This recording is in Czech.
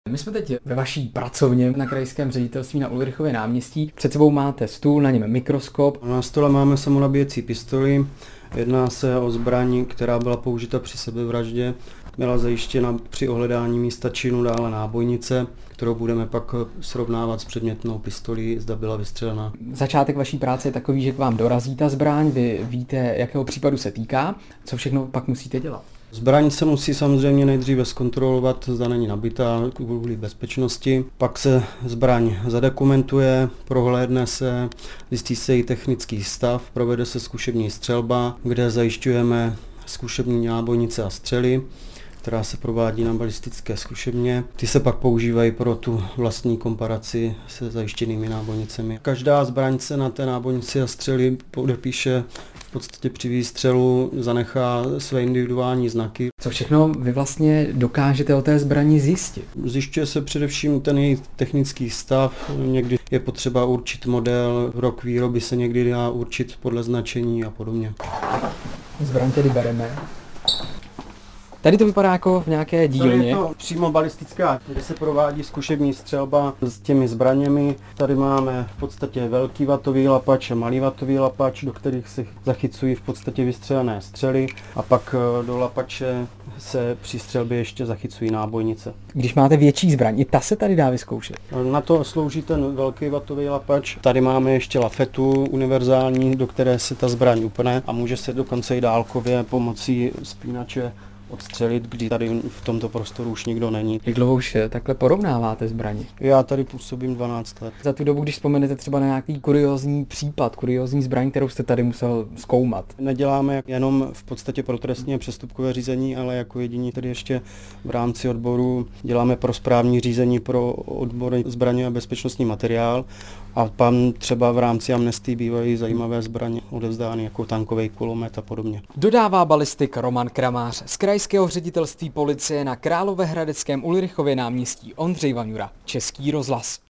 My jsme teď ve vaší pracovně na krajském ředitelství na Ulrichově náměstí. Před sebou máte stůl, na něm mikroskop. Na stole máme samonabíjecí pistoli. Jedná se o zbraň, která byla použita při sebevraždě. Byla zajištěna při ohledání místa činu, dále nábojnice, kterou budeme pak srovnávat s předmětnou pistolí, zda byla vystřelená. Začátek vaší práce je takový, že k vám dorazí ta zbraň, vy víte, jakého případu se týká, co všechno pak musíte dělat. Zbraň se musí samozřejmě nejdříve zkontrolovat, zda není nabitá kvůli bezpečnosti. Pak se zbraň zadokumentuje, prohlédne se, zjistí se její technický stav, provede se zkušební střelba, kde zajišťujeme zkušební nábojnice a střely, která se provádí na balistické zkušebně. Ty se pak používají pro tu vlastní komparaci se zajištěnými nábojnicemi. Každá zbraň se na té nábojnici a střely podepíše, v podstatě při výstřelu zanechá své individuální znaky. Co všechno vy vlastně dokážete o té zbrani zjistit? Zjišťuje se především ten její technický stav, někdy je potřeba určit model, rok výroby se někdy dá určit podle značení a podobně. Zbraň tedy bereme. Tady to vypadá jako v nějaké dílně. Je to přímo balistická, kde se provádí zkušební střelba s těmi zbraněmi. Tady máme v podstatě velký vatový lapač a malý vatový lapač, do kterých se zachycují v podstatě vystřelené střely a pak do lapače se při střelbě ještě zachycují nábojnice. Když máte větší zbraň, i ta se tady dá vyzkoušet. Na to slouží ten velký vatový lapač. Tady máme ještě lafetu univerzální, do které se ta zbraň upne a může se dokonce i dálkově pomocí spínače odstřelit, kdy tady v tomto prostoru už nikdo není. Jak dlouho už takhle porovnáváte zbraně? Já tady působím 12 let. Za tu dobu, když vzpomenete třeba na nějaký kuriózní případ, kuriózní zbraň, kterou jste tady musel zkoumat. Neděláme jenom v podstatě pro trestní a přestupkové řízení, ale jako jediní tedy ještě v rámci odboru děláme pro správní řízení pro odbory zbraně a bezpečnostní materiál a tam třeba v rámci amnestii bývají zajímavé zbraně odevzdány jako tankový kulomet a podobně. Dodává balistik Roman Kramář z krajského ředitelství policie na Královéhradeckém Ulrichově náměstí. Ondřej Vaňura, Český rozhlas.